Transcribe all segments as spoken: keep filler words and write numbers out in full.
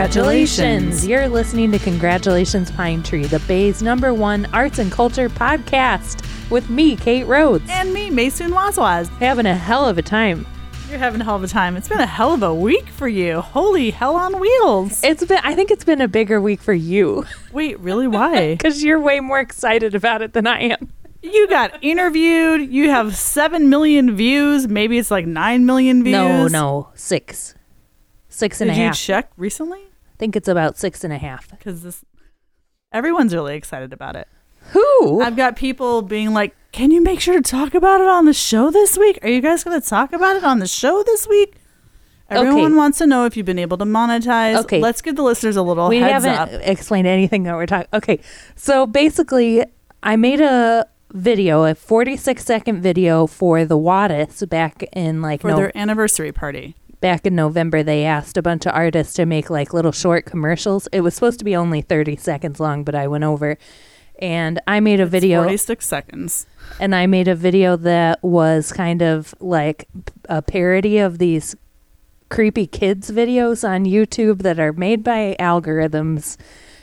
Congratulations! You're listening to Congratulations Pine Tree, the Bay's number one arts and culture podcast with me, Kate Rhodes. And me, Maysoon Wazwaz. Having a hell of a time. You're having a hell of a time. It's been a hell of a week for you. Holy hell on wheels. It's been, I think it's been a bigger week for you. Wait, really? Why? Because you're way more excited about it than I am. You got interviewed. You have seven million views. Maybe it's like nine million views. No, no, six. Six and Did a half. Did you check recently? I think it's about six and a half. Because this, everyone's really excited about it. Who? I've got people being like, can you make sure to talk about it on the show this week? Are you guys going to talk about it on the show this week? Everyone okay. wants to know if you've been able to monetize. Okay. Let's give the listeners a little we heads haven't up. explained anything that we're talking. Okay. So basically, I made a video, a forty-six second video for the Wadis back in like For no- their anniversary party. Back in November, they asked a bunch of artists to make like little short commercials. It was supposed to be only thirty seconds long, but I went over and I made a It's video. forty-six seconds. And I made a video that was kind of like a parody of these creepy kids videos on YouTube that are made by algorithms.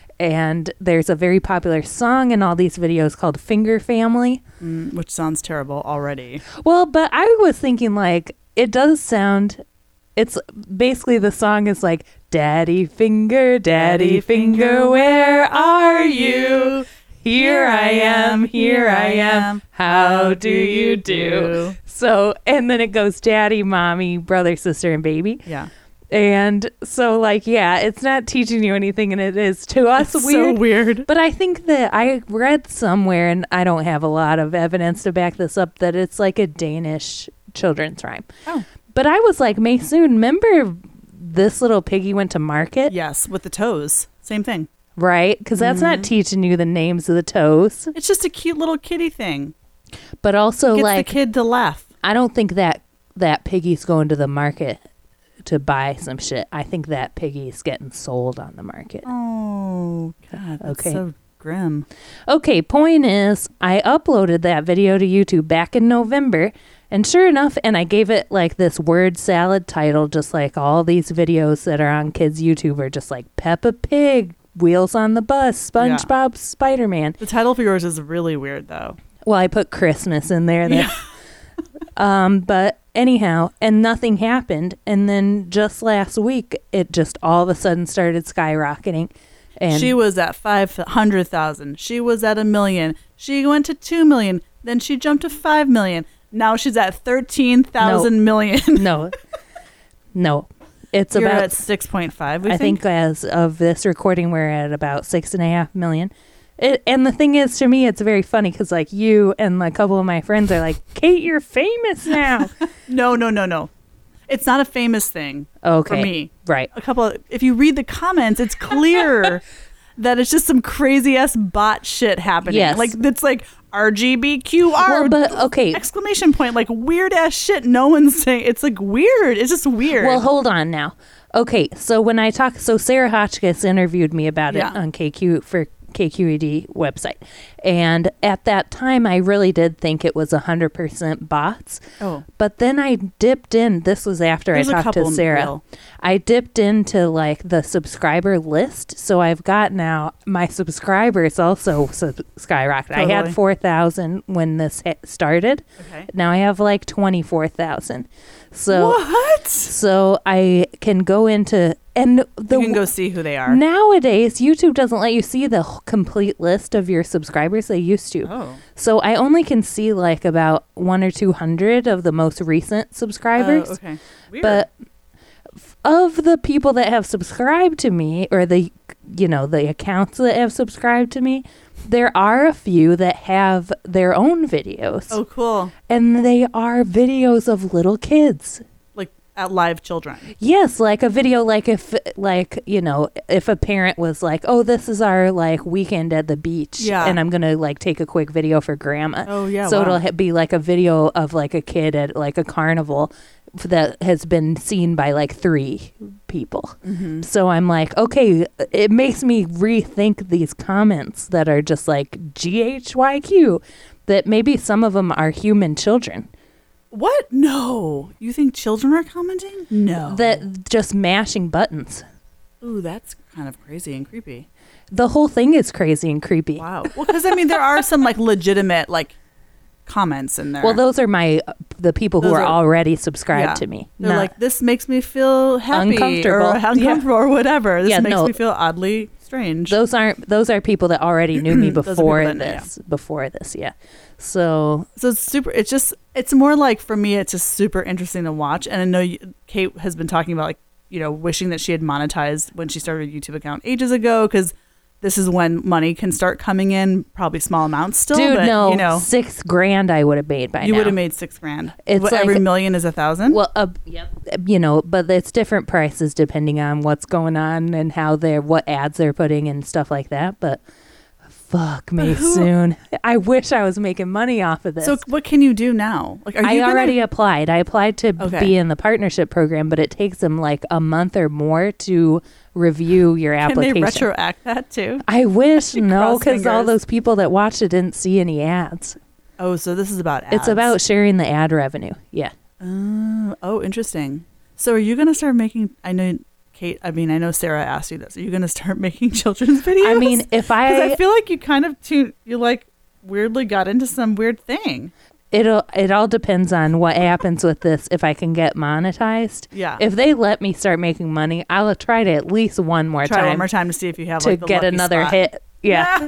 And there's a very popular song in all these videos called Finger Family. Mm, which sounds terrible already. Well, but I was thinking like, it does sound... It's basically the song is like, Daddy Finger, Daddy Finger, where are you? Here I am, here I am. How do you do? So, and then it goes Daddy, Mommy, Brother, Sister, and Baby. Yeah. And so like, yeah, it's not teaching you anything, and it is to us it's weird. so weird. But I think that I read somewhere, and I don't have a lot of evidence to back this up, that it's like a Danish children's rhyme. Oh. But I was like, Maysoon, remember this little piggy went to market? Yes, with the toes. Same thing. Right? Because that's Mm-hmm. not teaching you the names of the toes. It's just a cute little kitty thing. But also, Gets like, the kid to laugh. I don't think that that piggy's going to the market to buy some shit. I think that piggy's getting sold on the market. Oh, God. That's Okay. so grim. Okay, point is, I uploaded that video to YouTube back in November, and sure enough, and I gave it like this word salad title, just like all these videos that are on kids' YouTube are just like Peppa Pig, Wheels on the Bus, SpongeBob, Spider-Man. The title for yours is really weird, though. Well, I put Christmas in there. That, Yeah. um, but anyhow, and nothing happened. And then just last week, it just all of a sudden started skyrocketing. And She was at five hundred thousand. She was at a million. She went to two million. Then she jumped to five million. Now she's at thirteen thousand million. no, no, it's You're about at six point five, I think. think as of this recording, we're at about six and a half million. It, and the thing is, to me, it's very funny because like you and a couple of my friends are like, Kate, you're famous now. No, no, no, no. It's not a famous thing Okay. for me. Right. A couple of, if you read the comments, it's clear that it's just some crazy ass bot shit happening. Yes. Like it's like R G B Q R Well, but okay. exclamation point, like weird ass shit. No one's saying it's like weird. It's just weird. Well, hold on now. Okay, so when I talk, so Sarah Hotchkiss interviewed me about Yeah. it on K Q for K Q E D website. And at that time, I really did think it was one hundred percent bots. Oh. But then I dipped in. This was after There's a I talked to couple Sarah. real. I dipped into like the subscriber list. So I've got now my subscribers also sub- skyrocketed. I had Totally. four thousand when this hit started. Okay. Now I have like twenty-four thousand. So What? so I can go into and the You can go see who they are. nowadays YouTube doesn't let you see the whole complete list of your subscribers. They used to. Oh. So I only can see like about one or two hundred of the most recent subscribers. Oh, okay. Weird. But f- of the people that have subscribed to me, or the you know the accounts that have subscribed to me, there are a few that have their own videos, oh, cool. and they are videos of little kids. Like at live children. Yes, like a video, like if, like, you know, if a parent was like, oh, this is our, like, weekend at the beach. Yeah. And I'm going to, like, take a quick video for grandma. Oh, yeah, So wow. it'll ha- be, like, a video of, like, a kid at, like, a carnival f- that has been seen by, like, three people. Mm-hmm. So I'm like, okay, it makes me rethink these comments that are just, like, G H Y Q, that maybe some of them are human children. What? No. You think children are commenting? No. That just mashing buttons. Ooh, that's kind of crazy and creepy. The whole thing is crazy and creepy. Wow. Well, because I mean, there are some like legitimate like comments in there. Well, those are my the people Those who are, are- already subscribed yeah. to me. They're Not- like, this makes me feel happy Uncomfortable. or uncomfortable or whatever. This Yeah, makes no. me feel oddly strange. those aren't those are people that already knew me Those are before people that know, this. Before this, yeah. So So it's super. It's just. It's more like for me. It's just super interesting to watch. And I know you, Kate has been talking about like you know wishing that she had monetized when she started a YouTube account ages ago because this is when money can start coming in, probably small amounts still. dude, but, no, you know, six grand I would have made by you now. would have made six grand. It's What, like- every million is a thousand. Well, uh, yep. You know, but it's different prices depending on what's going on and how they're what ads they're putting and stuff like that. But fuck me But who- soon. I wish I was making money off of this. So what can you do now? Like, are I you gonna- already applied. I applied to Okay. be in the partnership program, but it takes them like a month or more to review your Can application. they retroact that too? I wish no, Cross because all fingers. those people that watched it didn't see any ads. Oh, so this is about ads. It's about sharing the ad revenue. Yeah. Oh, oh, interesting. So are you going to start making? I know, Kate. I mean, I know Sarah asked you this. Are you going to start making children's videos? I mean, if because I, I feel like you kind of too, you like weirdly got into some weird thing. it'll it all depends on what happens with this. If I can get monetized, Yeah. if they let me start making money, I'll try to at least one more Try time one more time to see if you have to like the get lucky another spot. hit. Yeah.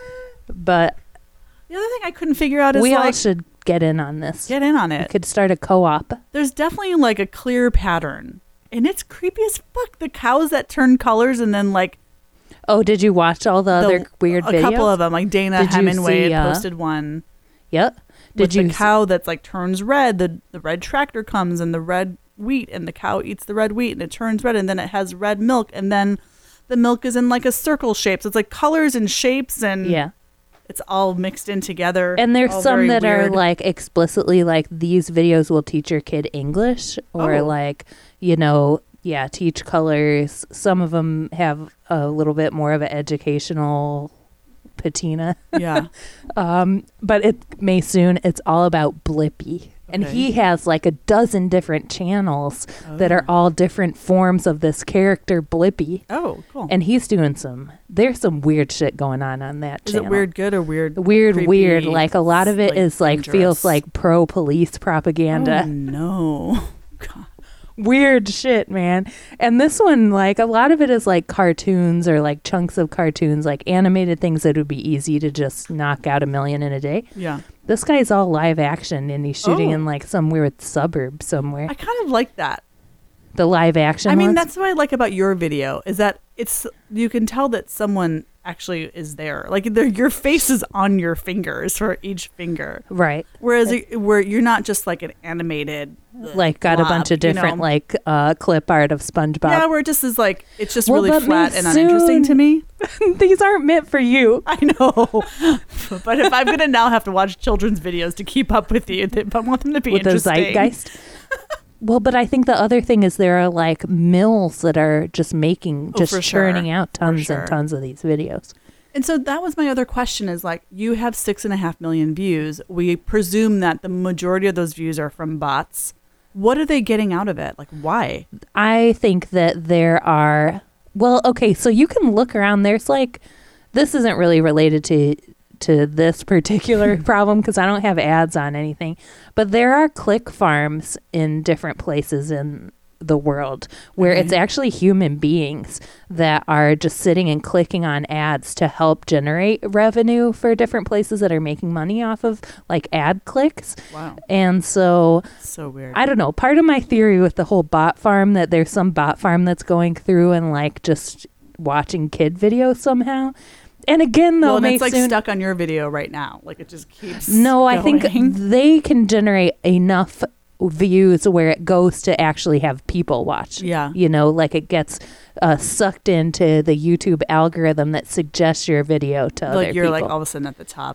But The other thing I couldn't figure out is we all like should get in on this. get in on We it. could start a co-op. There's definitely like a clear pattern, and it's creepy as fuck. The cows that turn colors and then like Oh, did you watch all the, the- other weird a videos? couple of them. Like Dana Did you Hemingway see, had uh, posted one. Yep. Did with you the s- cow that's like turns red, the the red tractor comes and the red wheat, and the cow eats the red wheat and it turns red, and then it has red milk, and then the milk is in like a circle shape. So it's like colors and shapes, and Yeah. it's all mixed in together. And there's all some very that weird. are like explicitly like these videos will teach your kid English or Oh. like, you know, yeah, teach colors. Some of them have a little bit more of an educational patina. yeah. Um, but it may soon it's all about Blippi. And Okay. he has like a dozen different channels that are Oh. all different forms of this character Blippi. Oh, cool. And he's doing some there's some weird shit going on on that is channel. it weird good or weird? Weird, creepy, weird. Like a lot of it like, is like dangerous? feels like pro police propaganda. Oh, no. God. Weird shit, man. And this one, like a lot of it is like cartoons or like chunks of cartoons, like animated things that would be easy to just knock out a million in a day. Yeah. This guy's all live action and he's shooting Oh. in like some weird suburb somewhere. I kind of like that. The live action I mean, ones. that's what I like about your video is that it's you can tell that someone actually is there. Like they're- your face is on your fingers for each finger. right. Whereas it, where you're not just like an animated Like got a blob, bunch of you different know? like uh clip art of SpongeBob. Yeah, where it just is like it's just Well, really but flat me and uninteresting to soon. me. These aren't meant for you. I know, but if I'm gonna now have to watch children's videos to keep up with you, if I want them to be With the interesting. zeitgeist. Well, but I think the other thing is there are like mills that are just making, Oh, just for sure. churning out tons sure. and tons of these videos. And so that was my other question is like, you have six and a half million views. We presume that the majority of those views are from bots. What are they getting out of it? Like, why? I think that there are, well, okay, so you can look around. There's like, this isn't really related to to this particular problem because I don't have ads on anything, but there are click farms in different places in the world where Okay. it's actually human beings that are just sitting and clicking on ads to help generate revenue for different places that are making money off of like ad clicks. Wow. And so So weird. I don't know. Part of my theory with the whole bot farm that there's some bot farm that's going through and like just watching kid videos somehow. And again, though, well, and may it's like soon- stuck on your video right now. Like it just keeps no, I think going. they can generate enough views where it goes to actually have people watch. Yeah. You know, like it gets uh, sucked into the YouTube algorithm that suggests your video to other Like you're people. like all of a sudden at the top.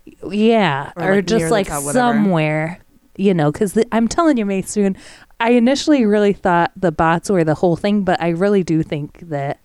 Yeah, Or, or, like, near just the like top, whatever. somewhere, you know, because I'm telling you, Maysoon, I initially really thought the bots were the whole thing, but I really do think that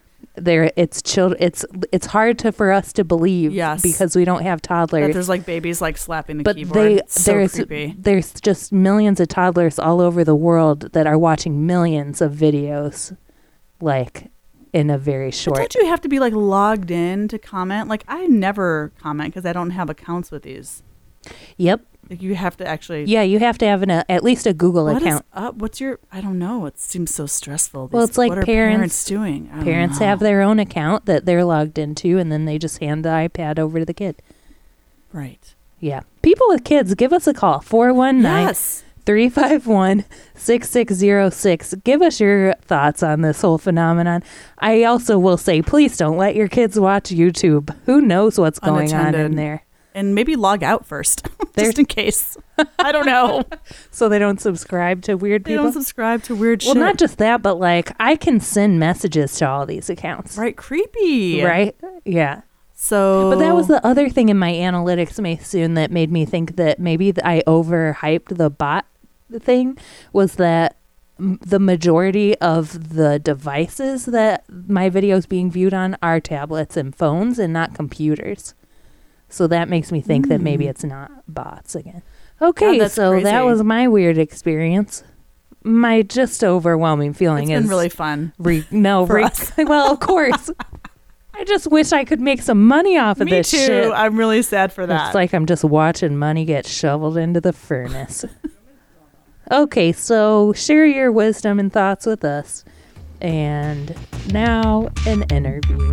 there it's children. It's it's hard to for us to believe, Yes. because we don't have That toddlers. there's like babies like slapping the But keyboard. they It's so there's creepy. there's just millions of toddlers all over the world that are watching millions of videos, like in a very short. But don't you have to be like logged in to comment? Like I never comment because I don't have accounts with these. Yep. Like you have to actually. Yeah, you have to have an, uh, at least a Google what account. Is up? What's your? I don't know. It seems so stressful. These, well, it's like what are parents, parents doing. I don't Parents know. have their own account that they're logged into, and then they just hand the iPad over to the kid. Right. Yeah. People with kids, give us a call. four one nine, Yes. three five one, six six zero six. Give us your thoughts on this whole phenomenon. I also will say, please don't let your kids watch YouTube. Who knows what's going on in Unattended. there? And maybe log out first, just in case. I don't know. So they don't subscribe to weird They people? don't subscribe to weird well, shit. not just that, but like I can send messages to all these accounts. Right. Creepy. Right? Yeah. So. But that was the other thing in my analytics, Maysoon, that made me think that maybe th- I overhyped the bot thing was that m- the majority of the devices that my videos being viewed on are tablets and phones and not computers. So that makes me think mm. that maybe it's not bots again. Okay, God, that's so crazy. that was my weird experience. My just overwhelming feeling It's is been really fun. Re- no, for re- us. well, of course. I just wish I could make some money off of Me this too. shit. I'm really sad for that. It's like I'm just watching money get shoveled into the furnace. Okay, so share your wisdom and thoughts with us. And now an interview.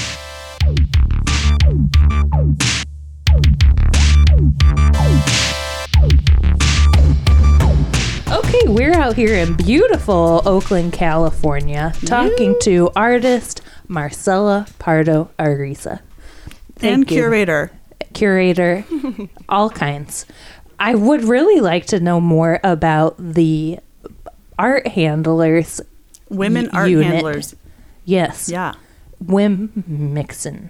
Okay, we're out here in beautiful Oakland, California, talking to artist Marcela Pardo Ariza. Thank and you. curator. Curator, all kinds. I would really like to know more about the art handlers. Women y- art unit. handlers. Yes. Yeah. Wim Mixon.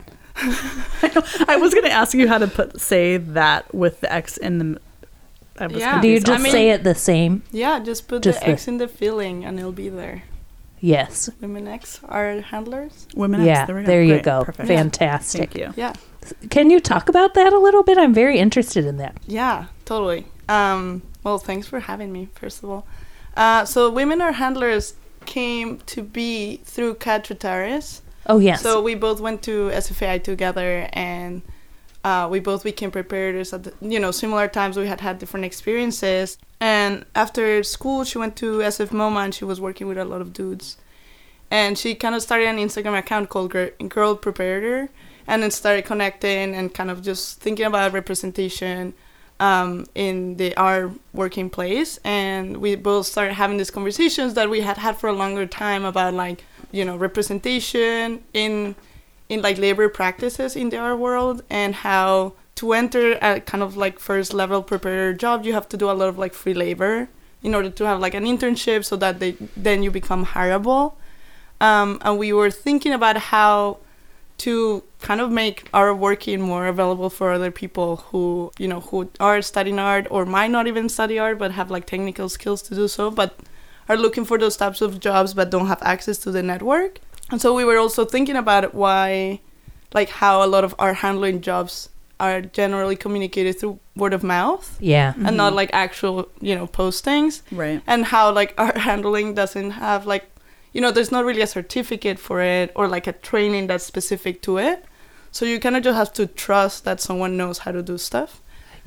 I was going to ask you how to put say that with the X in the. I was Yeah. Do you confused. just I mean- say it the same? Yeah, just put Just the the- X in the feeling and it'll be there. Yes. Women X are handlers. Women Yeah, X. There, we go. there you Great. go. Perfect. Fantastic. Thank you. Yeah. Can you talk about that a little bit? I'm very interested in that. Yeah, totally. Um, well, thanks for having me, first of all. Uh, so Women Are Handlers came to be through Kat Tritaris. Oh, yes. So we both went to S F A I together, and uh, we both became preparators at the, you know, similar times. We had had different experiences. And after school, she went to S F MoMA, and she was working with a lot of dudes. And she kind of started an Instagram account called Girl, Girl Preparator, and then started connecting and kind of just thinking about representation um, in the our working place. And we both started having these conversations that we had had for a longer time about, like, you know, representation in in like labor practices in the art world, and how to enter a kind of like first level preparator job, you have to do a lot of like free labor in order to have like an internship, so that they then you become hireable. Um, and we were thinking about how to kind of make our working more available for other people who, you know, who are studying art or might not even study art but have like technical skills to do so, but are looking for those types of jobs but don't have access to the network. And so we were also thinking about why, like how a lot of art handling jobs are generally communicated through word of mouth yeah. and not like actual, you know, postings. Right. And how like art handling doesn't have like, you know, there's not really a certificate for it or like a training that's specific to it. So you kind of just have to trust that someone knows how to do stuff.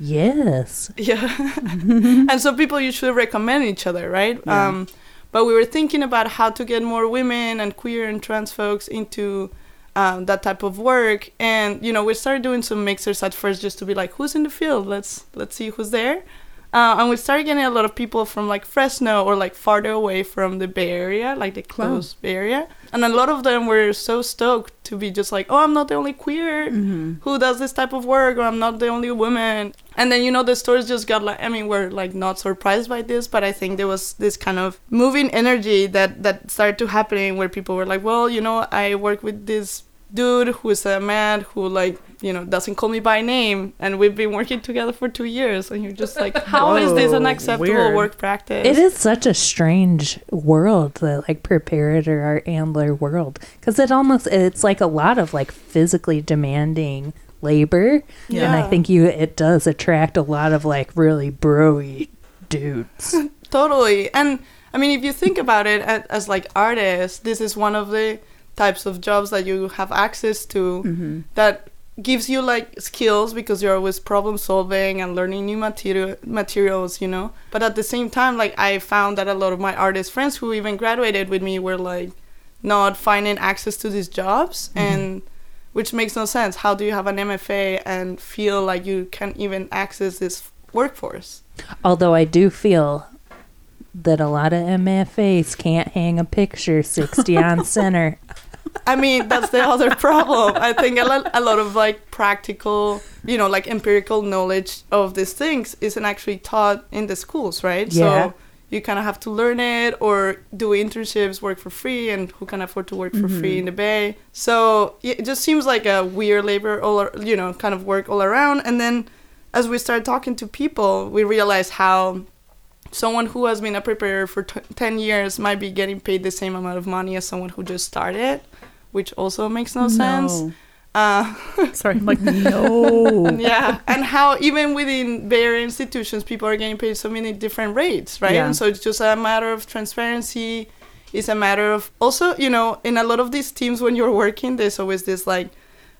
Yes. Yeah. And so people usually recommend each other, right? Yeah. Um, but we were thinking about how to get more women and queer and trans folks into um, that type of work. And, you know, we started doing some mixers at first just to be like, who's in the field? Let's let's see who's there. Uh, and we started getting a lot of people from like Fresno or like farther away from the Bay Area, like the close wow. Bay Area. And a lot of them were so stoked to be just like, oh, I'm not the only queer Mm-hmm. who does this type of work, or I'm not the only woman. And then, you know, the stories just got like, I mean, we're like not surprised by this, but I think there was this kind of moving energy that, that started to happening where people were like, well, you know, I work with this dude who is a man who like, you know, doesn't call me by name, and we've been working together for two years, and you're just like, how is this an Whoa, acceptable weird. work practice? It is such a strange world, the like preparator art handler world, because it almost it's like a lot of like physically demanding labor, Yeah. and I think you it does attract a lot of like really bro-y dudes. Totally. And I mean, if you think about it as, as like artists, this is one of the types of jobs that you have access to Mm-hmm. that gives you like skills because you're always problem solving and learning new material materials, you know. But at the same time, like I found that a lot of my artist friends who even graduated with me were like not finding access to these jobs, mm-hmm. and which makes no sense. How do you have an M F A and feel like you can't even access this workforce? Although I do feel that a lot of M F As can't hang a picture sixty on center. I mean, that's the other problem. I think a lot, a lot of like practical, you know, like empirical knowledge of these things isn't actually taught in the schools, right? Yeah. So you kind of have to learn it or do internships, work for free, and who can afford to work for Mm-hmm. free in the Bay? So it just seems like a weird labor, all ar- you know, kind of work all around. And then as we start talking to people, we realize how someone who has been a preparer for t- ten years might be getting paid the same amount of money as someone who just started, which also makes no, No. sense. Uh, Sorry, I'm like, no. yeah, and how even within Bay Area institutions, people are getting paid so many different rates, right? Yeah. And so it's just a matter of transparency. It's a matter of also, you know, in a lot of these teams when you're working, there's always this like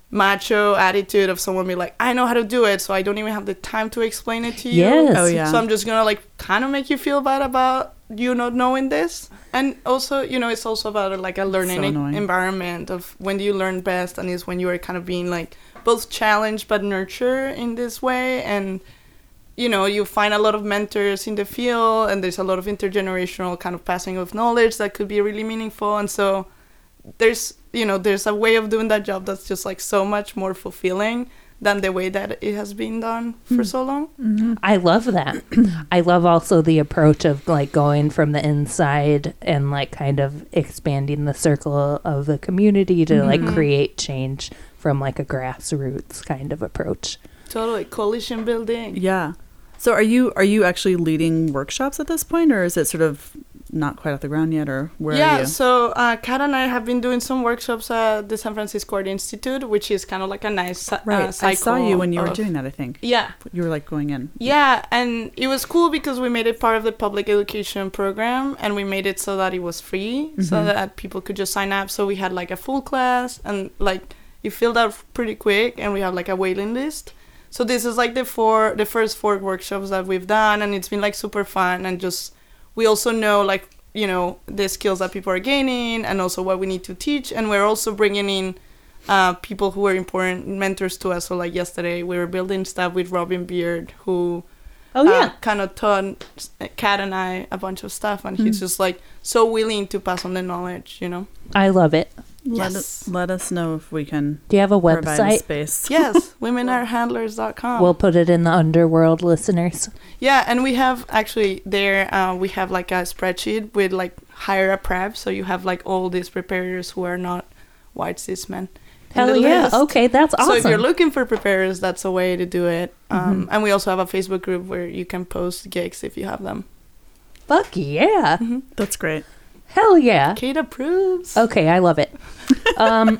macho attitude of someone being like, I know how to do it, so I don't even have the time to explain it to you. Yes. Oh, yeah. So I'm just gonna like kind of make you feel bad about you not knowing this. And also, you know, it's also about like a learning So e- annoying. environment of when do you learn best, and is when you are kind of being like both challenged but nurtured in this way. And you know, you find a lot of mentors in the field, and there's a lot of intergenerational kind of passing of knowledge that could be really meaningful. And so there's, you know, there's a way of doing that job that's just like so much more fulfilling than the way that it has been done for so long. Mm-hmm. I love that. I love also the approach of like going from the inside and like kind of expanding the circle of the community to like Mhm. create change from like a grassroots kind of approach. Totally. Coalition building. Yeah. So are you are you actually leading workshops at this point, or is it sort of not quite off the ground yet, or where yeah, are you? so uh, Kat and I have been doing some workshops at the San Francisco Art Institute, which is kind of like a nice uh, Right. cycle. I saw you when you were of- doing that, I think. Yeah. You were like going in. Yeah, and it was cool because we made it part of the public education program, and we made it so that it was free, so Mhm. that people could just sign up. So we had like a full class, and like it filled out pretty quick, and we have like a waiting list. So this is like the four, the first four workshops that we've done, and it's been like super fun, and just we also know like, you know, the skills that people are gaining, and also what we need to teach, and we're also bringing in uh, people who are important mentors to us. So like yesterday, we were building stuff with Robin Beard, who Oh yeah. uh, kind of taught Kat and I a bunch of stuff, and he's Mm. just like so willing to pass on the knowledge, you know. I love it. Let, Yes. us, let us know if we can Do you have a provide a website? space. Yes, women are handlers dot com. We'll put it in the underworld, listeners. Yeah, and we have actually there uh, we have like a spreadsheet with like hire a prep, so you have like all these preparers who are not white cis men. in Hell the yeah. list. Okay, that's awesome. So if you're looking for preparers, that's a way to do it. Um, Mhm. And we also have a Facebook group where you can post gigs if you have them. Fuck yeah. Mm-hmm. That's great. Hell yeah. Kate approves. Okay, I love it. Um,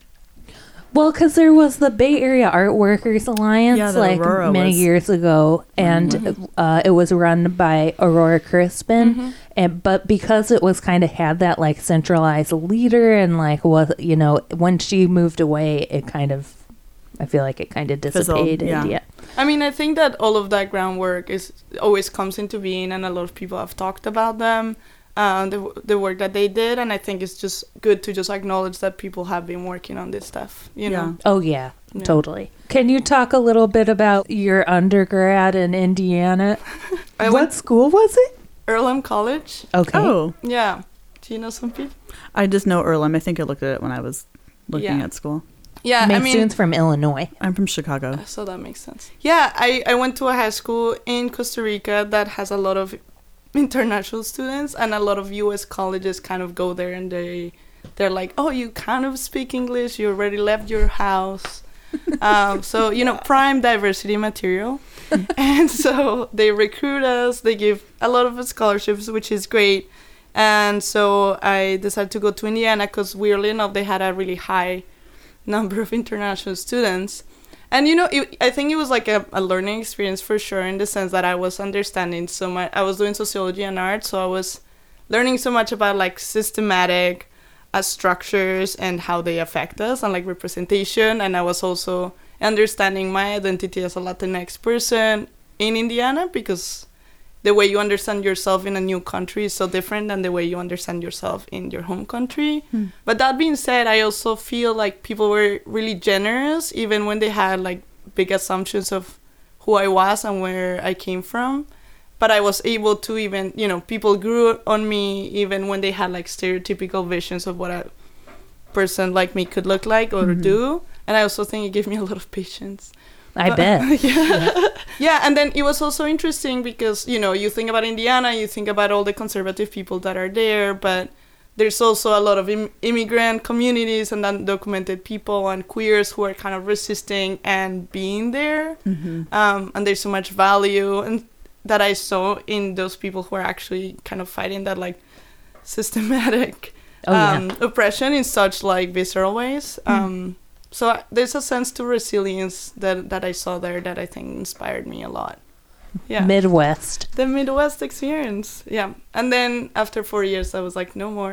well, because there was the Bay Area Art Workers Alliance Yeah, the like Aurora many was years ago, and Mhm. uh, it was run by Aurora Crispin. Mhm. And but because it was kind of had that like centralized leader, and like was you know when she moved away, it kind of I feel like it kind of Fizzled, dissipated. yeah. yeah. I mean, I think that all of that groundwork is always comes into being, and a lot of people have talked about them, uh, the the work that they did, and I think it's just good to just acknowledge that people have been working on this stuff. You know. Oh yeah, Yeah. totally. Can you talk a little bit about your undergrad in Indiana? I what went school was it? Earlham College. Okay. Oh, Yeah. Do you know some people? I just know Earlham. I think I looked at it when I was looking Yeah. at school. Yeah, My I mean, students from Illinois. I'm from Chicago. so that makes sense. Yeah, I, I went to a high school in Costa Rica that has a lot of international students, and a lot of U S colleges kind of go there, and they they're like, oh, you kind of speak English, you already left your house. um, so you know, prime diversity material. And so they recruit us, they give a lot of scholarships, which is great. And so I decided to go to Indiana because weirdly enough they had a really high number of international students. And you know, it, I think it was like a, a learning experience for sure, in the sense that I was understanding so much. I was doing sociology and art, so I was learning so much about like systematic as structures and how they affect us and like representation. And I was also understanding my identity as a Latinx person in Indiana, because the way you understand yourself in a new country is so different than the way you understand yourself in your home country. Hmm. But that being said, I also feel like people were really generous, even when they had like big assumptions of who I was and where I came from. But I was able to even, you know, people grew on me even when they had like stereotypical visions of what a person like me could look like or mm-hmm. do. And I also think it gave me a lot of patience. I but, bet. Yeah. yeah. Yeah, and then it was also interesting because, you know, you think about Indiana, you think about all the conservative people that are there, but there's also a lot of Im- immigrant communities and undocumented people and queers who are kind of resisting and being there. Mm-hmm. Um, and there's so much value and that I saw in those people who are actually kind of fighting that like systematic oh, um, yeah. oppression in such like visceral ways. Mm. Um, so there's a sense to resilience that, that I saw there that I think inspired me a lot. Yeah. Midwest. The Midwest experience. Yeah. And then after four years, I was like, no more.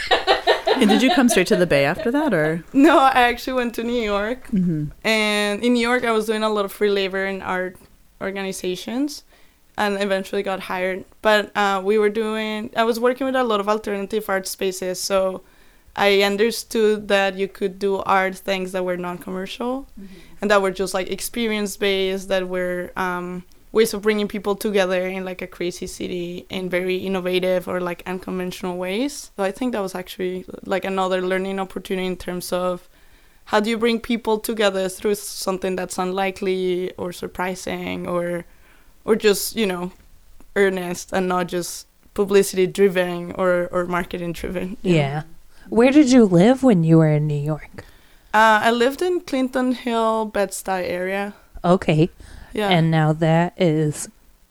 And did you come straight to the Bay after that, or? No, I actually went to New York. Mm-hmm. And in New York, I was doing a lot of free labor in art organizations and eventually got hired. But uh, we were doing, I was working with a lot of alternative art spaces. So I understood that you could do art things that were non-commercial mm-hmm. and that were just like experience-based, that were um, ways of bringing people together in like a crazy city in very innovative or like unconventional ways. So I think that was actually like another learning opportunity in terms of how do you bring people together through something that's unlikely or surprising or or just, you know, earnest and not just publicity driven or, or marketing driven. Yeah. Know? Where did you live when you were in New York? Uh, I lived in Clinton Hill, Bed-Stuy area. Okay. Yeah. And now that is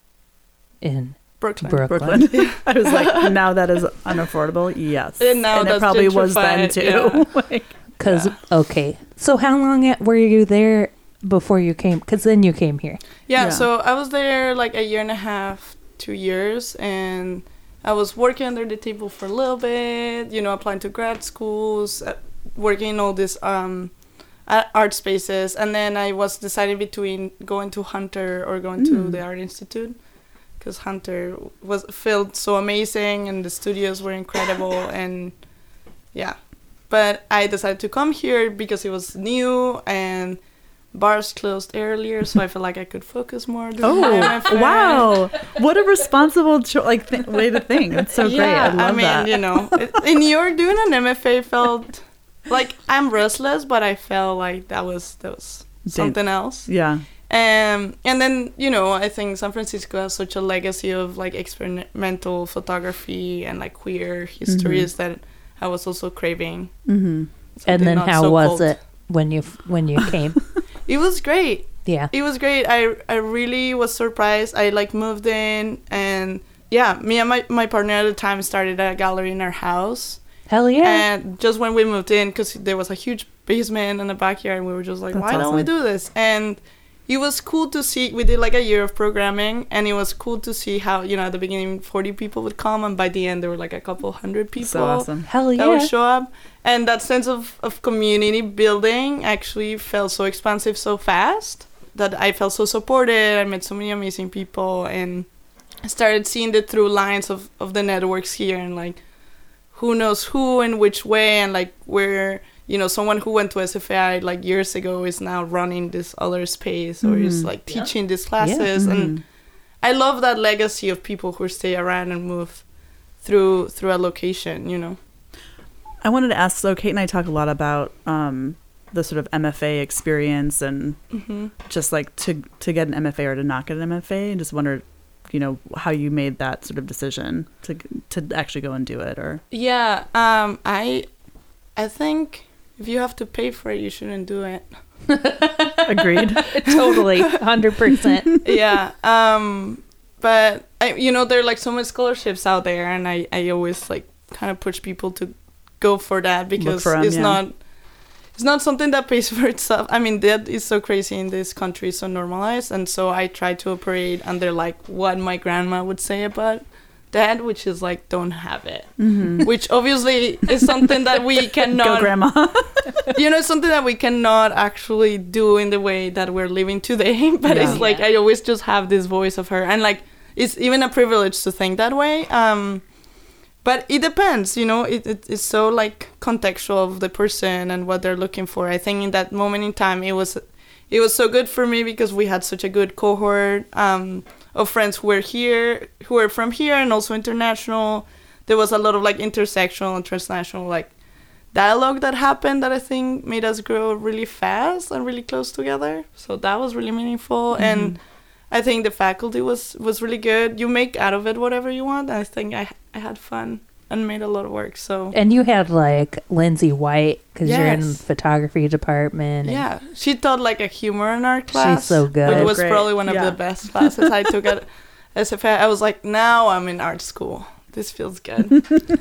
in Brooklyn. Brooklyn. Brooklyn. Yeah. I was like, now that is unaffordable. Yes. And now and that's it probably was then too. Yeah. like, Cause yeah. okay. So how long at, were you there before you came? Because then you came here. Yeah, Yeah. So I was there like a year and a half, two years, and I was working under the table for a little bit, you know, applying to grad schools, uh, working in all these um, art spaces. And then I was deciding between going to Hunter or going mm. to the Art Institute, because Hunter was felt so amazing and the studios were incredible. And yeah, but I decided to come here because it was new and bars closed earlier, so I felt like I could focus more. Oh, wow. What a responsible cho- like th- way to think. That's so yeah, great. I love I mean, that. you know, in New York, doing an M F A felt like I'm restless, but I felt like that was that was something else. Yeah. Um, and then, you know, I think San Francisco has such a legacy of like experimental photography and like queer histories mm-hmm. that I was also craving. Mm-hmm. And then how so was cold. it when you when you came? It was great. Yeah. It was great. I I really was surprised. I like moved in and yeah, me and my, my partner at the time started a gallery in our house. Hell yeah. And just when we moved in, because there was a huge basement and a backyard, and we were just like, That's why awesome. don't we do this? And it was cool to see. We did like a year of programming, and it was cool to see how, you know, at the beginning forty people would come, and by the end there were like a couple hundred people. So awesome. Hell yeah. That would show up. And that sense of, of community building actually felt so expansive so fast that I felt so supported. I met so many amazing people and I started seeing the through lines of, of the networks here and like who knows who and which way, and like where, you know, someone who went to S F A I like years ago is now running this other space or mm-hmm. is like teaching yeah. these classes. Yeah. Mm-hmm. And I love that legacy of people who stay around and move through through a location, you know. I wanted to ask, so Kate and I talk a lot about um, the sort of M F A experience and mm-hmm. just like to to get an M F A or to not get an M F A, and just wondered, you know, how you made that sort of decision to to actually go and do it. Or yeah, um, I I think if you have to pay for it, you shouldn't do it. Agreed. Totally, one hundred percent. Yeah, um, but I, you know, there are like so many scholarships out there, and I I always like kind of push people to go for that because for 'em, it's yeah. not it's not something that pays for itself. I mean, that is so crazy in this country, so normalized, and so I try to operate under like what my grandma would say about dead, which is like don't have it, Mm-hmm. which obviously is something that we cannot Go, grandma. you know, something that we cannot actually do in the way that we're living today. But Yeah. it's like I always just have this voice of her, and like it's even a privilege to think that way. Um, but it depends, you know. It, it it's so like contextual of the person and what they're looking for. I think in that moment in time, it was it was so good for me because we had such a good cohort um, of friends who were here, who were from here, and also international. There was a lot of like intersectional and transnational like dialogue that happened that I think made us grow really fast and really close together. So that was really meaningful. Mm-hmm. And I think the faculty was, was really good. You make out of it whatever you want. And I think I I had fun and made a lot of work. So And you had like Lindsay White because you're in Yes. photography department. and yeah, she taught like a humor in our class. so good. Which was Great. probably one of Yeah. the best classes I took at S F A. I was like, now I'm in art school. This feels good.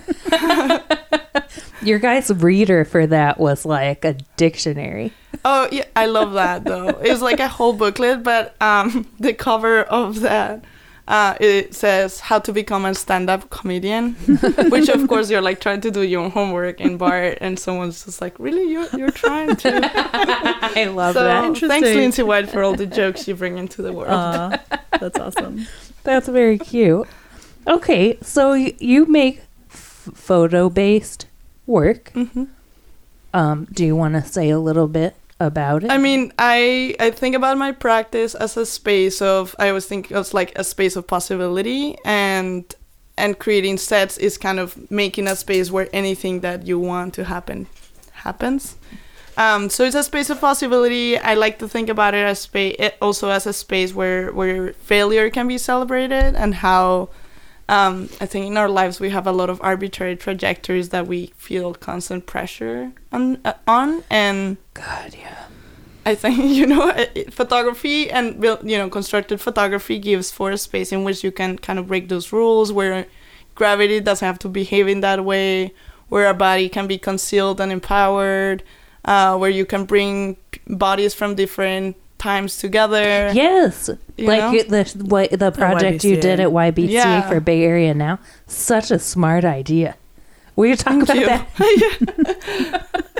Your guys' reader for that was like a dictionary. Oh yeah, I love that though. It was like a whole booklet, but um, the cover of that uh, it says how to become a stand-up comedian, which of course you're like trying to do your homework in Bart, and someone's just like, really, you you're trying to. I love so that. thanks, Interesting. Lindsay White, for all the jokes you bring into the world. Uh, that's awesome. That's very cute. Okay, so y- you make f- photo-based work. hmm Um, do you want to say a little bit about it? I mean, I I think about my practice as a space of I always think it's like a space of possibility, and and creating sets is kind of making a space where anything that you want to happen happens. Um, so it's a space of possibility. I like to think about it as space, it also as a space where where failure can be celebrated, and how um, I think in our lives we have a lot of arbitrary trajectories that we feel constant pressure on uh, on and. God, yeah. I think, you know, it- it- photography and, buil- you know, constructed photography gives for a space in which you can kind of break those rules, where gravity doesn't have to behave in that way, where a body can be concealed and empowered, uh, where you can bring p- bodies from different times together. Yes, You like know? it- the what, the project you Y B C A. did at Y B C A Yeah. for Bay Area Now. Such a smart idea. Will you talk Thank about you. that?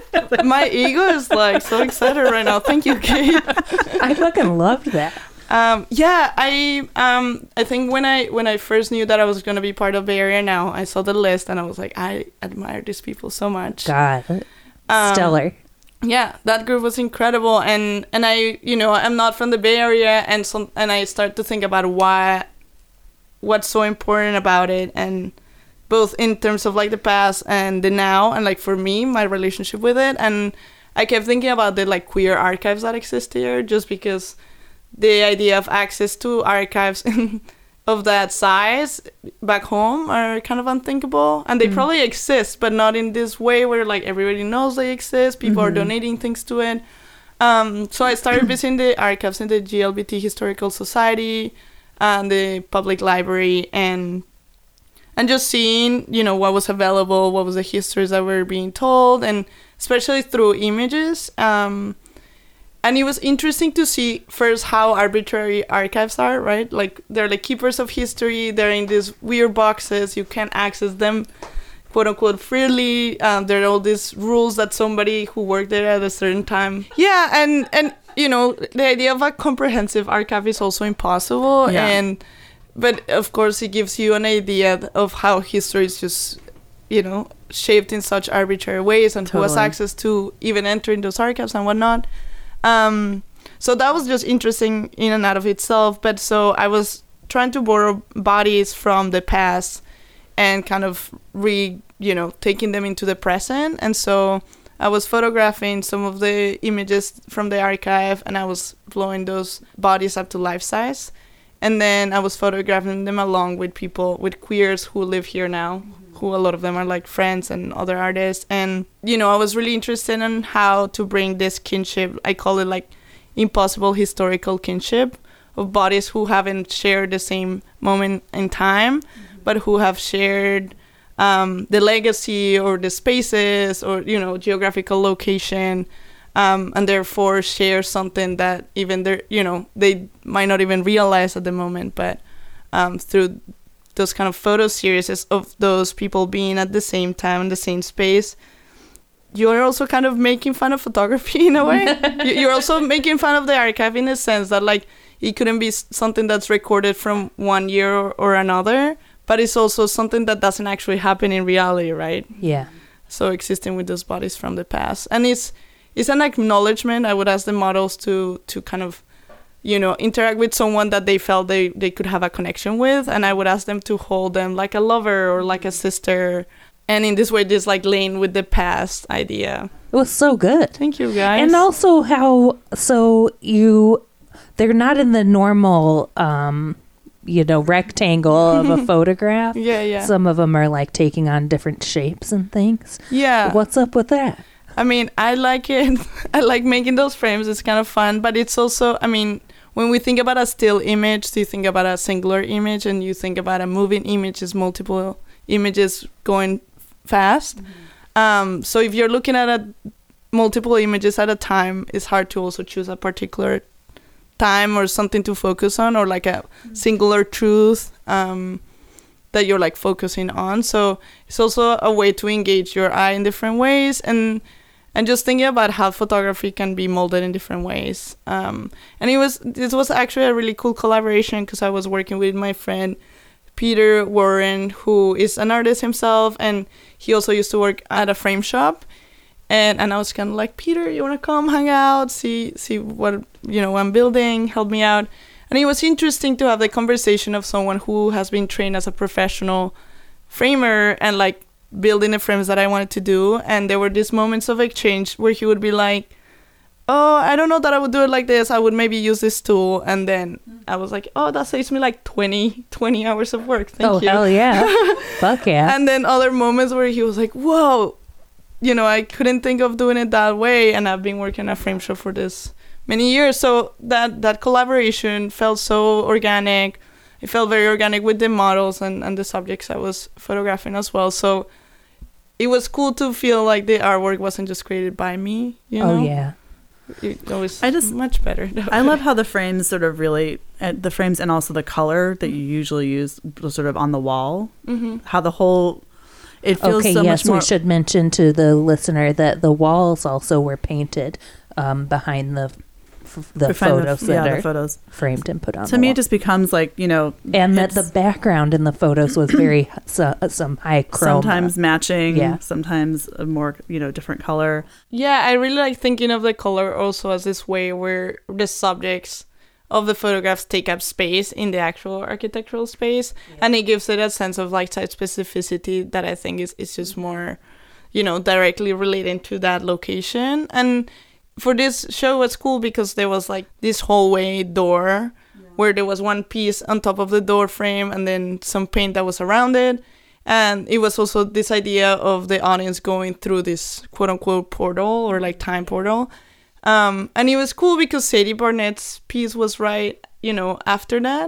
My ego is like so excited right now. Thank you, Kate. I fucking loved that. Um, yeah, I um, I think when I when I first knew that I was gonna be part of Bay Area Now, I saw the list and I was like, I admire these people so much. God, Um, stellar. Yeah, that group was incredible, and and I, you know, I'm not from the Bay Area, and some and I start to think about why, what's so important about it, and both in terms of like the past and the now, and like for me, my relationship with it, and I kept thinking about the like queer archives that exist here, just because the idea of access to archives of that size back home are kind of unthinkable, and they Mm. probably exist, but not in this way where like everybody knows they exist. People are Mhm. donating things to it. Um, so I started visiting the archives in the G L B T Historical Society and the public library, and and just seeing, you know, what was available, what was the histories that were being told, and especially through images. Um, and it was interesting to see first how arbitrary archives are, right? Like they're like keepers of history. They're in these weird boxes. You can't access them, quote unquote, freely. Um, there are all these rules that somebody who worked there at a certain time. Yeah, and and you know, the idea of a comprehensive archive is also impossible. Yeah. And but of course, it gives you an idea of how history is just, you know, shaped in such arbitrary ways, and who has Totally. access to even entering those archives and whatnot. Um, so that was just interesting in and out of itself. But so I was trying to borrow bodies from the past and kind of re, you know, taking them into the present. And so I was photographing some of the images from the archive, and I was blowing those bodies up to life size. And then I was photographing them along with people, with queers who live here now, who a lot of them are like friends and other artists. And, you know, I was really interested in how to bring this kinship, I call it like impossible historical kinship, of bodies who haven't shared the same moment in time, mm-hmm. but who have shared um, the legacy or the spaces or, you know, geographical location, um, and therefore share something that even they're, you know, they might not even realize at the moment, but um, through those kind of photo series of those people being at the same time in the same space, you're also kind of making fun of photography in a way. You're also making fun of the archive in a sense that like it couldn't be something that's recorded from one year or, or another, but it's also something that doesn't actually happen in reality, right? Yeah. So existing with those bodies from the past. And it's it's an acknowledgement. I would ask the models to to kind of, you know, interact with someone that they felt they, they could have a connection with. And I would ask them to hold them like a lover or like a sister. And in this way, this like laying with the past idea. It was so good. Thank you, guys. And also how, so you, they're not in the normal, um, you know, rectangle of a photograph. Yeah, yeah. Some of them are like taking on different shapes and things. Yeah. What's up with that? I mean, I like it. I like making those frames. It's kind of fun. But it's also, I mean, when we think about a still image, you think about a singular image, and you think about a moving image as multiple images going fast. Mm-hmm. Um, so if you're looking at a multiple images at a time, it's hard to also choose a particular time or something to focus on, or like a mm-hmm. singular truth um, that you're like focusing on. So it's also a way to engage your eye in different ways, and and just thinking about how photography can be molded in different ways. Um, and it was this was actually a really cool collaboration because I was working with my friend Peter Warren, who is an artist himself, and he also used to work at a frame shop. And and I was kind of like, Peter, you want to come hang out, see see what, you know, I'm building, help me out. And it was interesting to have the conversation of someone who has been trained as a professional framer and like building the frames that I wanted to do. And there were these moments of exchange where he would be like, oh, I don't know that I would do it like this. I would maybe use this tool. And then I was like, oh, that saves me like twenty, twenty hours of work. Thank oh, you. Oh, hell yeah. Fuck yeah. And then other moments where he was like, whoa, you know, I couldn't think of doing it that way. And I've been working at Frame Shop for this many years. So that, that collaboration felt so organic. It felt very organic with the models and, and the subjects I was photographing as well. So it was cool to feel like the artwork wasn't just created by me, you know? Oh, yeah. It was I just much better. I love how the frames sort of really uh, the frames and also the color that you usually use sort of on the wall. Mm-hmm. How the whole it feels okay, so yes, much more. We should mention to the listener that the walls also were painted um, behind the f- the photos the, that yeah, are the photos. framed and put on. To the me, wall. it just becomes like, you know, and that the background in the photos was very so, some high chroma. Sometimes matching, yeah. sometimes a more, you know, different color. Yeah, I really like thinking of the color also as this way where the subjects of the photographs take up space in the actual architectural space, yeah. and it gives it a sense of like site specificity that I think is, is just more, you know, directly related to that location. And for this show, it's cool because there was like this hallway door yeah. where there was one piece on top of the door frame and then some paint that was around it. And it was also this idea of the audience going through this quote unquote portal or like time portal. Um, and it was cool because Sadie Barnett's piece was right, you know, after that.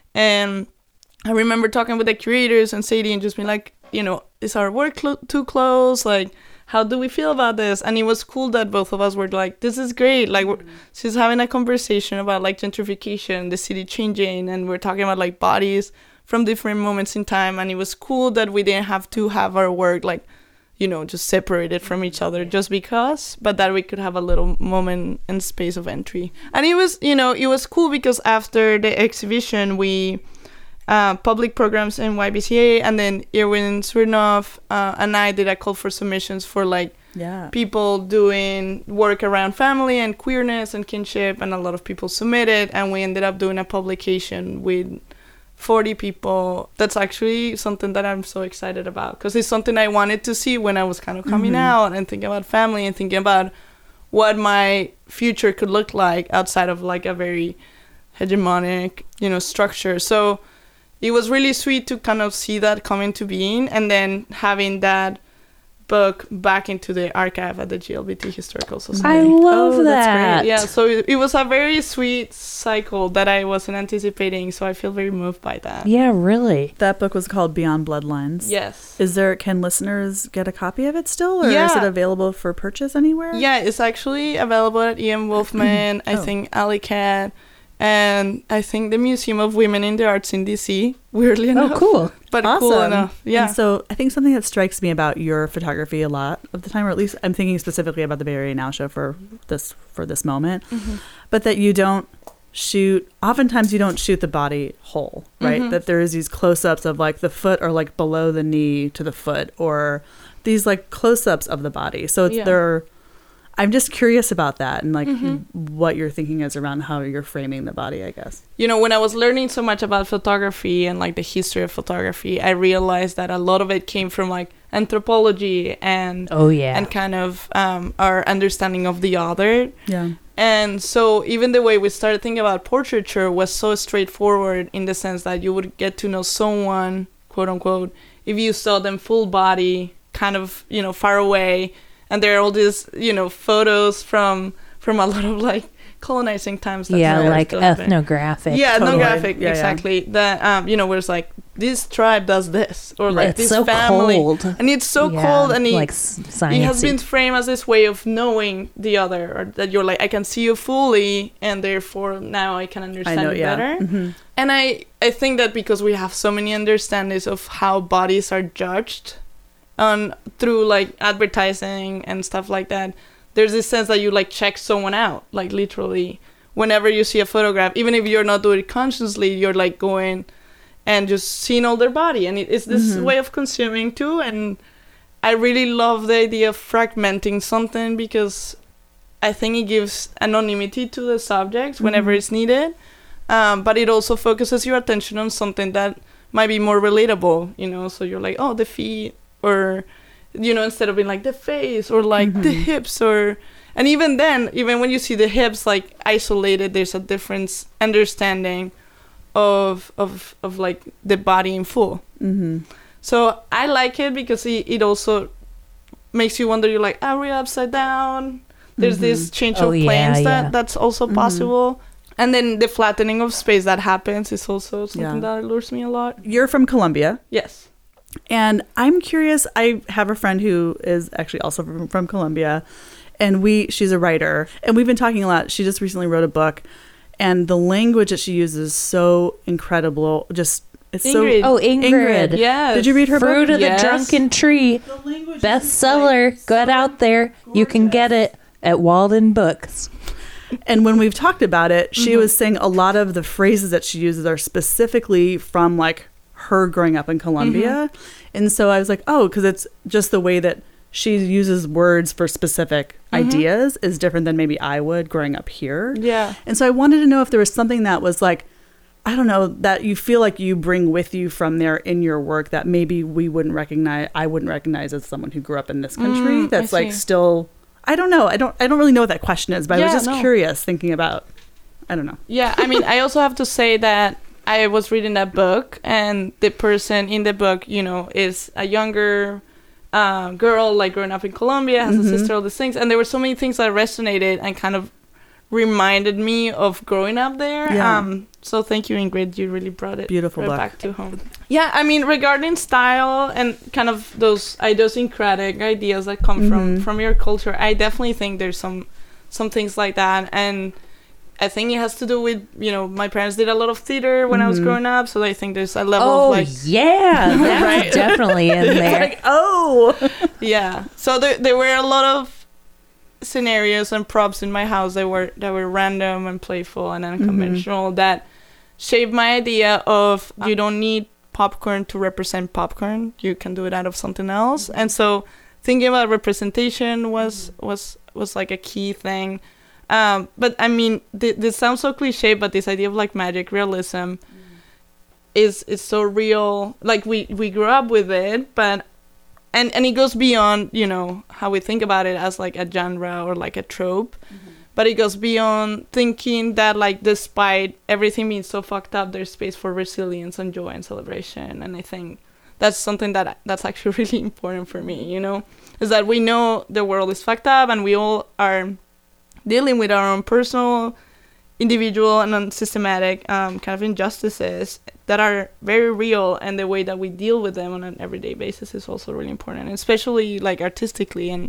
And I remember talking with the curators and Sadie and just being like, you know, is our work cl- too close? Like, how do we feel about this? And it was cool that both of us were like, this is great. Like, we're, she's having a conversation about like gentrification, the city changing, and we're talking about like bodies from different moments in time. And it was cool that we didn't have to have our work like, you know, just separated from each other just because, but that we could have a little moment and space of entry. And it was, you know, it was cool because after the exhibition, we uh, public programs in Y B C A, and then Irwin Smirnov uh, and I did a call for submissions for like yeah. people doing work around family and queerness and kinship, and a lot of people submitted, and we ended up doing a publication with forty people. That's actually something that I'm so excited about because it's something I wanted to see when I was kind of coming mm-hmm. out and thinking about family and thinking about what my future could look like outside of like a very hegemonic, you know, structure. So it was really sweet to kind of see that come into being, and then having that book back into the archive at the G L B T Historical Society. I love oh, that. That's great. Yeah, so it, it was a very sweet cycle that I wasn't anticipating, so I feel very moved by that. Yeah, really. That book was called Beyond Bloodlines. Yes. Is there, can listeners get a copy of it still, or yeah. is it available for purchase anywhere? Yeah, it's actually available at Ian Wolfman, I oh. think Alley Cat, and I think the Museum of Women in the Arts in D C, weirdly enough. Oh, cool. But Awesome. cool enough. Yeah. And so I think something that strikes me about your photography a lot of the time, or at least I'm thinking specifically about the Bay Area Now show for this for this moment, Mm-hmm. but that you don't shoot, oftentimes you don't shoot the body whole, right? Mhm. That there is these close-ups of like the foot or like below the knee to the foot, or these like close-ups of the body. So it's Yeah. there. I'm just curious about that and like Mhm. what your thinking is around how you're framing the body, I guess. You know, when I was learning so much about photography and like the history of photography, I realized that a lot of it came from like anthropology and Oh, yeah. and kind of um, our understanding of the other. Yeah. And so even the way we started thinking about portraiture was so straightforward in the sense that you would get to know someone, quote unquote, if you saw them full body, kind of, you know, far away. And there are all these, you know, photos from from a lot of like colonizing times. That's Yeah, where like stuff been. ethnographic. Yeah, Totally. ethnographic, Yeah, yeah. exactly. That um, you know, where it's like this tribe does this, or like It's this so family, cold. and it's so Yeah, cold, and it, like s- it has sciencey. been framed as this way of knowing the other, or that you're like, I can see you fully, and therefore now I can I understand know, you yeah. better. hmm And I, I think that because we have so many understandings of how bodies are judged on through like advertising and stuff like that, there's this sense that you like check someone out, like literally whenever you see a photograph, even if you're not doing it consciously, you're like going and just seeing all their body, and it, it's this Mhm. way of consuming too. And I really love the idea of fragmenting something because I think it gives anonymity to the subject whenever Mhm. it's needed, um, but it also focuses your attention on something that might be more relatable, you know. So you're like, oh, the feet, or you know, instead of being like the face or like the Mhm. hips, or and even then, even when you see the hips like isolated, there's a different understanding of of of like the body in full. hmm So I like it because it, it also makes you wonder. You're like, are we upside down? There's this change Oh, of yeah, planes that yeah. that's also Mhm. possible. And then the flattening of space that happens is also something Yeah. that allures me a lot. You're from Colombia. Yes. And I'm curious, I have a friend who is actually also from, from Colombia, and we she's a writer, and we've been talking a lot. She just recently wrote a book, and the language that she uses is so incredible. Just it's Ingrid. so Oh, Ingrid. Ingrid. Yes. Did you read her Fruit book? of Yes. the Drunken Tree. Bestseller. Get out there. You can get it at Walden Books. And when we've talked about it, she Mhm. was saying a lot of the phrases that she uses are specifically from like her growing up in Colombia. And so I was like, oh, because it's just the way that she uses words for specific Mhm. ideas is different than maybe I would growing up here. Yeah. And so I wanted to know if there was something that was like, I don't know, that you feel like you bring with you from there in your work that maybe we wouldn't recognize, I wouldn't recognize as someone who grew up in this country. Mm, I that's like see. still, I don't know. I don't, I don't really know what that question is, but I was Yeah, just no. curious thinking about, I don't know. Yeah, I mean, I also have to say that I was reading that book, and the person in the book, you know, is a younger uh, girl, like growing up in Colombia, has Mhm. a sister, all these things, and there were so many things that resonated and kind of reminded me of growing up there. Yeah. Um, so thank you, Ingrid. You really brought it Beautiful right book. back to home. Yeah, I mean, regarding style and kind of those idiosyncratic ideas that come from Mhm. from your culture, I definitely think there's some some things like that, and I think it has to do with, you know, my parents did a lot of theater when I was Mhm. growing up, so I think there's a level Oh, of like, yeah. That's Right. definitely in there. Like, oh, yeah. So there there were a lot of scenarios and props in my house that were that were random and playful and unconventional that shaped my idea of you don't need popcorn to represent popcorn. You can do it out of something else. And so thinking about representation was was was like a key thing. Um, but I mean, th- this sounds so cliche, but this idea of like magic realism is is so real. Like we we grew up with it, but and and it goes beyond, you know, how we think about it as like a genre or like a trope. But it goes beyond thinking that like despite everything being so fucked up, there's space for resilience and joy and celebration. And I think that's something that that's actually really important for me, you know, is that we know the world is fucked up and we all are dealing with our own personal, individual and unsystematic um, kind of injustices that are very real, and the way that we deal with them on an everyday basis is also really important, especially like artistically. And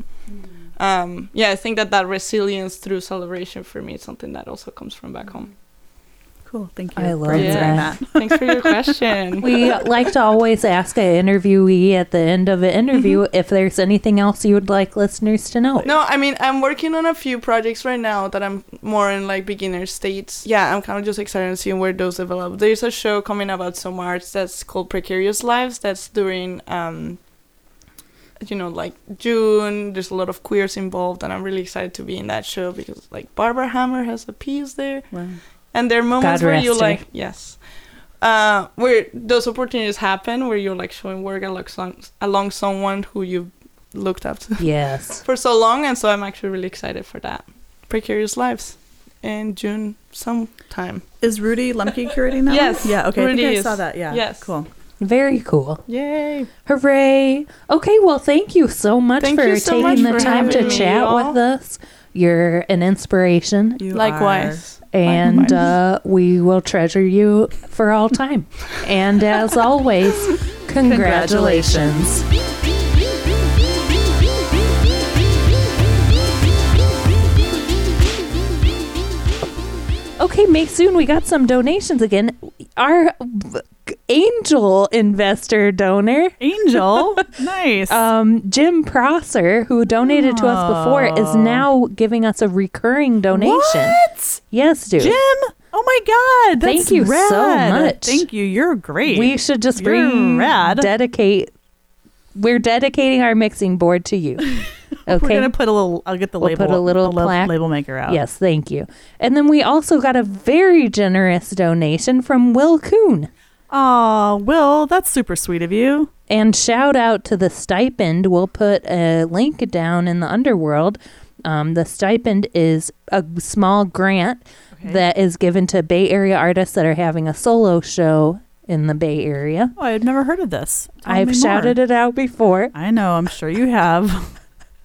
um, yeah, I think that that resilience through celebration for me is something that also comes from back home. cool. Thank you. I love for answering that. that. Thanks for your question. We like to always ask an interviewee at the end of an interview Mm-hmm. if there's anything else you would like listeners to know. No, I mean, I'm working on a few projects right now that I'm more in like beginner states. Yeah, I'm kind of just excited to see where those develop. There's a show coming about some arts that's called Precarious Lives. That's during, um, you know, like June. There's a lot of queers involved, and I'm really excited to be in that show because like Barbara Hammer has a piece there. Wow. And there are moments God where you rest her. like, yes, uh, where those opportunities happen, where you're like showing work along, along someone who you've looked up to Yes. for so long. And so I'm actually really excited for that. Precarious Lives in June sometime. Is Rudy Lemke curating that? Yes, One? Yeah. Okay. Rudy I think I is. saw that. Yeah. Yes. Cool. Very cool. Yay. Hooray. Okay, well, thank you so much Thank for you so taking much the for time to having me, chat y'all. with us. You're an inspiration. You Likewise. And Likewise. uh, we will treasure you for all time. And as always, congratulations. Okay, Maysoon, we got some donations again. Our b- angel investor donor, Angel. Nice. um, Jim Prosser, who donated to us before, is Oh. now giving us a recurring donation. What? Yes, dude. Jim. Oh my God. That's Thank you rad. so much. Thank you. You're great. We should just You're bring rad. dedicate. We're dedicating our mixing board to you. We're Okay. gonna put a little. I'll get the We'll label. put a little the lab- plaque. label maker out. Yes, thank you. And then we also got a very generous donation from Will Kuhn. Oh, Will, that's super sweet of you. And shout out to the stipend. We'll put a link down in the underworld. Um, the stipend is a small grant Okay. that is given to Bay Area artists that are having a solo show in the Bay Area. Oh, I've never heard of this. Tell I've me more. shouted it out before. I know. I'm sure you have.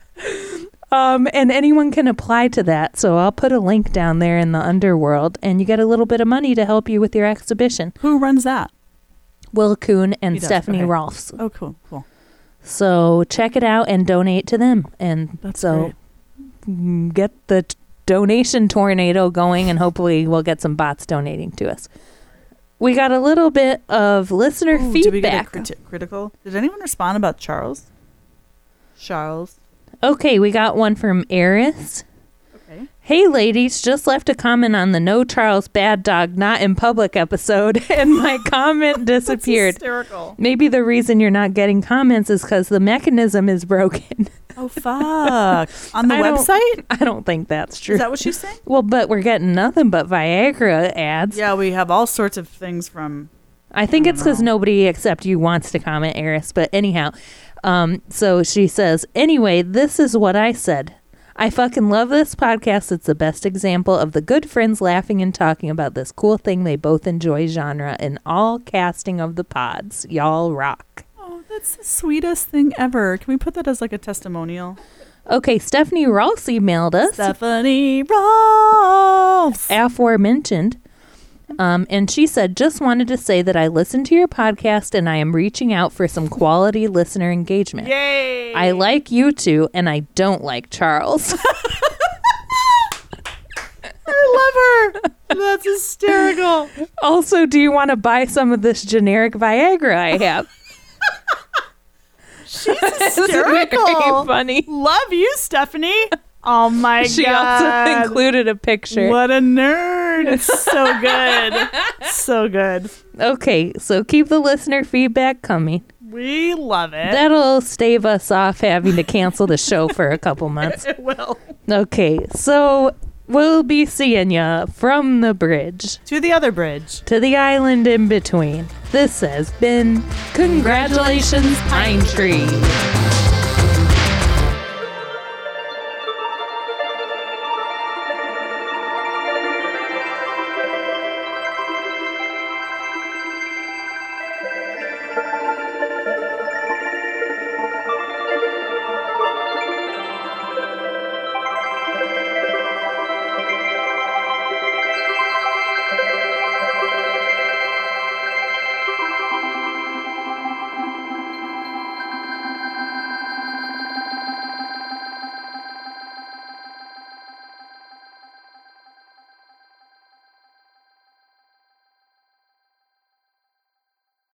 Um, and anyone can apply to that. So I'll put a link down there in the underworld, and you get a little bit of money to help you with your exhibition. Who runs that? Will Kuhn and He does, Stephanie okay. Rolfs. Oh, cool, cool. So check it out and donate to them. And That's so great. mm, get the t- donation tornado going, and hopefully we'll get some bots donating to us. We got a little bit of listener Ooh, did we get a feedback. criti- critical? Did anyone respond about Charles? Charles. Okay, we got one from Eris. Okay. Hey ladies, just left a comment on the No Charles Bad Dog Not in Public episode, and my comment disappeared. Hysterical. Maybe the reason you're not getting comments is because the mechanism is broken. Oh fuck! On the I don't- website? I don't think that's true. Is that what she's saying? Well, but we're getting nothing but Viagra ads. Yeah, we have all sorts of things from. I think I it's don't because know. nobody except you wants to comment, Eris. But anyhow, um, so she says, anyway, this is what I said. I fucking love this podcast. It's the best example of the good friends laughing and talking about this cool thing they both enjoy genre in all casting of the pods. Y'all rock. Oh, that's the sweetest thing ever. Can we put that as like a testimonial? Okay, Stephanie Ross emailed us. Stephanie Rolfs. aforementioned. Um, and she said, just wanted to say that I listened to your podcast and I am reaching out for some quality listener engagement. Yay! I like you two and I don't like Charles. I love her. That's hysterical. Also, do you want to buy some of this generic Viagra I have? She's It's very hysterical. funny. Love you, Stephanie. Oh my She god. also included a picture. What a nerd. It's so good. So good. Okay, so keep the listener feedback coming. We love it. That'll stave us off having to cancel the show for a couple months. It will. Okay, so we'll be seeing ya from the bridge To the other bridge. to the island in between. This has been Congratulations, Pine Tree.